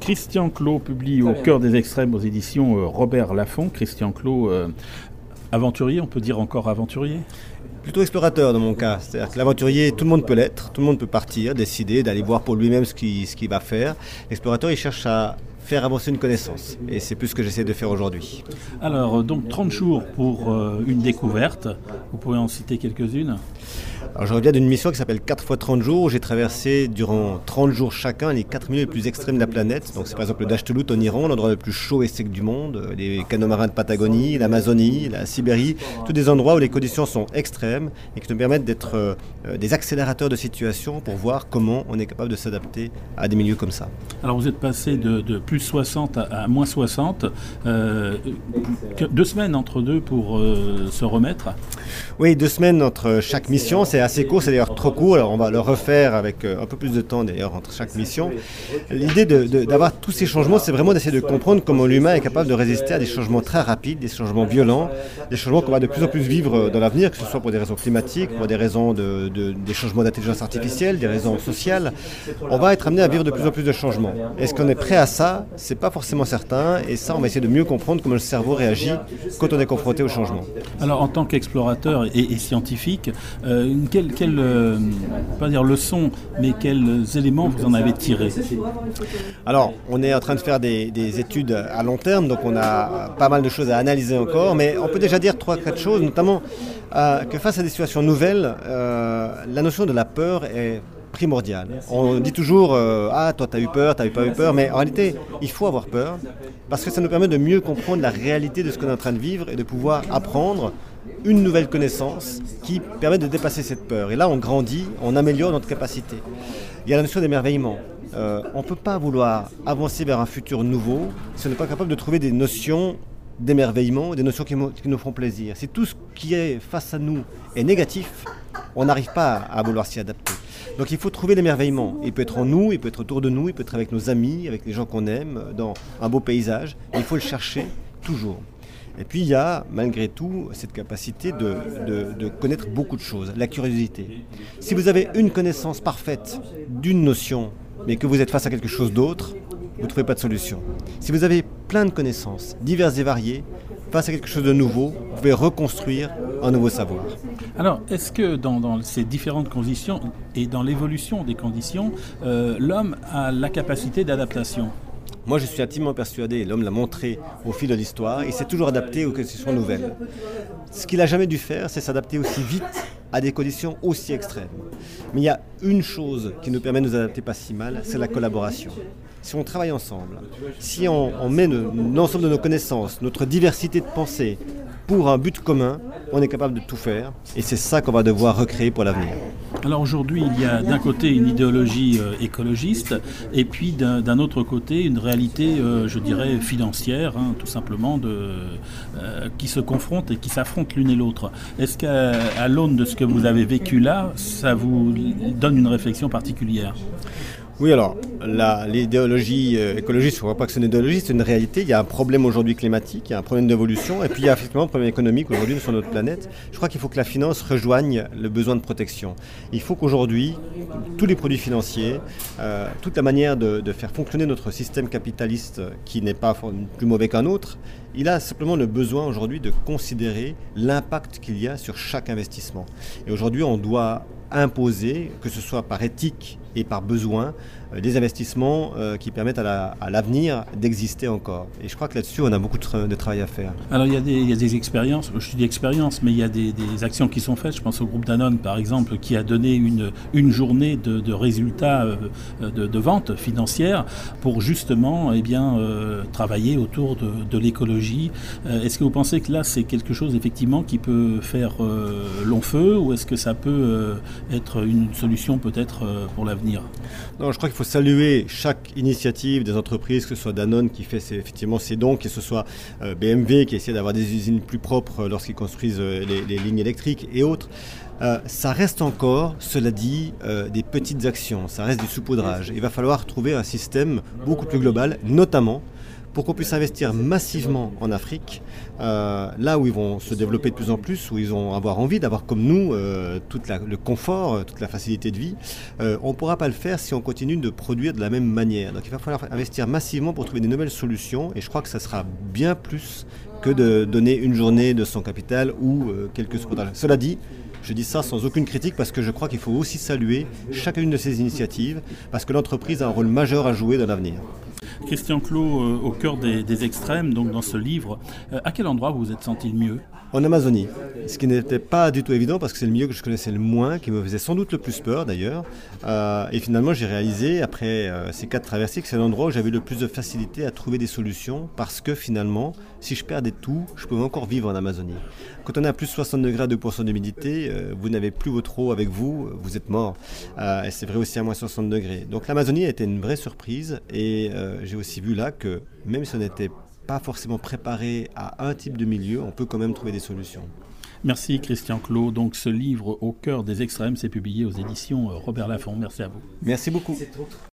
Christian Clot publie Au cœur des extrêmes aux éditions Robert Laffont. Christian Clot, aventurier, on peut dire encore aventurier ? Plutôt explorateur dans mon cas. C'est-à-dire que l'aventurier, tout le monde peut l'être, tout le monde peut partir, décider d'aller voir pour lui-même ce qu'il va faire. L'explorateur, il cherche à faire avancer une connaissance. Et c'est plus ce que j'essaie de faire aujourd'hui. Alors, donc 30 jours pour une découverte. Vous pouvez en citer quelques-unes ? Alors, je reviens d'une mission qui s'appelle 4 x 30 jours, où j'ai traversé durant 30 jours chacun les 4 milieux les plus extrêmes de la planète. Donc c'est par exemple le Dashtulut en Iran, l'endroit le plus chaud et sec du monde, les canaux marins de Patagonie, l'Amazonie, la Sibérie, tous des endroits où les conditions sont extrêmes et qui nous permettent d'être des accélérateurs de situation pour voir comment on est capable de s'adapter à des milieux comme ça. Alors vous êtes passé de plus 60 à moins 60, 2 semaines entre deux pour se remettre. Oui, 2 semaines entre chaque mission, c'est assez court, c'est d'ailleurs trop court, alors on va le refaire avec un peu plus de temps d'ailleurs entre chaque mission. L'idée d'avoir tous ces changements, c'est vraiment d'essayer de comprendre comment l'humain est capable de résister à des changements très rapides, des changements violents, des changements qu'on va de plus en plus vivre dans l'avenir, que ce soit pour des raisons climatiques, pour des raisons des changements d'intelligence artificielle, des raisons sociales. On va être amené à vivre de plus en plus de changements. Est-ce qu'on est prêt à ça ? C'est pas forcément certain, et ça on va essayer de mieux comprendre comment le cerveau réagit quand on est confronté au changement. Alors en tant qu'explorateur et scientifique, quelle pas dire leçons, mais quels éléments vous en avez tirés ? Alors, on est en train de faire des études à long terme, donc on a pas mal de choses à analyser encore, mais on peut déjà dire 3-4 choses, notamment que face à des situations nouvelles, la notion de la peur est primordiale. On dit toujours ah toi t'as eu peur, t'as pas eu peur, mais en réalité il faut avoir peur parce que ça nous permet de mieux comprendre la réalité de ce qu'on est en train de vivre et de pouvoir apprendre une nouvelle connaissance qui permet de dépasser cette peur. Et là on grandit, on améliore notre capacité. Il y a la notion d'émerveillement. On ne peut pas vouloir avancer vers un futur nouveau si on n'est pas capable de trouver des notions d'émerveillement, des notions qui nous font plaisir. Si tout ce qui est face à nous est négatif, on n'arrive pas à vouloir s'y adapter. Donc il faut trouver l'émerveillement. Il peut être en nous, il peut être autour de nous, il peut être avec nos amis, avec les gens qu'on aime, dans un beau paysage. Il faut le chercher toujours. Et puis il y a, malgré tout, cette capacité de connaître beaucoup de choses, la curiosité. Si vous avez une connaissance parfaite d'une notion, mais que vous êtes face à quelque chose d'autre, vous ne trouvez pas de solution. Si vous avez plein de connaissances, diverses et variées, face à quelque chose de nouveau, vous pouvez reconstruire un nouveau savoir. Alors, est-ce que dans ces différentes conditions et dans l'évolution des conditions, l'homme a la capacité d'adaptation ? Moi, je suis intimement persuadé, et l'homme l'a montré au fil de l'histoire, il s'est toujours adapté aux conditions nouvelles. Ce qu'il n'a jamais dû faire, c'est s'adapter aussi vite à des conditions aussi extrêmes. Mais il y a une chose qui nous permet de nous adapter pas si mal, c'est la collaboration. Si on travaille ensemble, si on met l'ensemble de nos connaissances, notre diversité de pensée pour un but commun, on est capable de tout faire. Et c'est ça qu'on va devoir recréer pour l'avenir. Alors aujourd'hui, il y a d'un côté une idéologie écologiste et puis d'un autre côté une réalité, je dirais, financière, tout simplement, qui se confrontent et qui s'affrontent l'une et l'autre. Est-ce qu'à l'aune de ce que vous avez vécu là, ça vous donne une réflexion particulière ? Oui, alors, l'idéologie écologiste, il ne faut pas que c'est une idéologie, c'est une réalité. Il y a un problème aujourd'hui climatique, il y a un problème d'évolution, et puis il y a effectivement un problème économique aujourd'hui sur notre planète. Je crois qu'il faut que la finance rejoigne le besoin de protection. Il faut qu'aujourd'hui, tous les produits financiers, toute la manière de faire fonctionner notre système capitaliste, qui n'est pas plus mauvais qu'un autre, il a simplement le besoin aujourd'hui de considérer l'impact qu'il y a sur chaque investissement. Et aujourd'hui, on doit imposer, que ce soit par éthique et par besoin, des investissements qui permettent à l'avenir d'exister encore. Et je crois que là-dessus, on a beaucoup de travail à faire. Alors il y a des expériences, je dis expériences, mais il y a des actions qui sont faites. Je pense au groupe Danone, par exemple, qui a donné une journée de résultats de vente financière pour justement travailler autour de l'écologie. Est-ce que vous pensez que là, c'est quelque chose effectivement qui peut faire long feu, ou est-ce que ça peut être une solution peut-être pour l'avenir ? Non, je crois qu'il faut saluer chaque initiative des entreprises, que ce soit Danone qui fait effectivement ses dons, que ce soit BMW qui essaie d'avoir des usines plus propres lorsqu'ils construisent les lignes électriques et autres. Ça reste encore, cela dit, des petites actions, ça reste du saupoudrage. Il va falloir trouver un système beaucoup plus global, notamment pour qu'on puisse investir massivement en Afrique, là où ils vont se développer de plus en plus, où ils vont avoir envie d'avoir comme nous tout le confort, toute la facilité de vie. On ne pourra pas le faire si on continue de produire de la même manière. Donc il va falloir investir massivement pour trouver des nouvelles solutions, et je crois que ça sera bien plus que de donner une journée de son capital ou quelques secondes. Cela dit, je dis ça sans aucune critique parce que je crois qu'il faut aussi saluer chacune de ces initiatives parce que l'entreprise a un rôle majeur à jouer dans l'avenir. Christian Clot, au cœur des extrêmes, donc dans ce livre, à quel endroit vous vous êtes senti le mieux ? En Amazonie, ce qui n'était pas du tout évident parce que c'est le milieu que je connaissais le moins, qui me faisait sans doute le plus peur d'ailleurs. Et finalement, j'ai réalisé, après ces 4 traversées, que c'est l'endroit où j'avais le plus de facilité à trouver des solutions parce que finalement, si je perdais tout, je pouvais encore vivre en Amazonie. Quand on est à plus de 60 degrés à 2% d'humidité, vous n'avez plus votre eau avec vous, vous êtes mort. Et c'est vrai aussi à moins 60 degrés. Donc l'Amazonie a été une vraie surprise et j'ai aussi vu là que même si on n'était pas forcément préparé à un type de milieu, on peut quand même trouver des solutions. Merci Christian Clot. Donc ce livre Au cœur des extrêmes, c'est publié aux éditions Robert Laffont. Merci à vous. Merci beaucoup.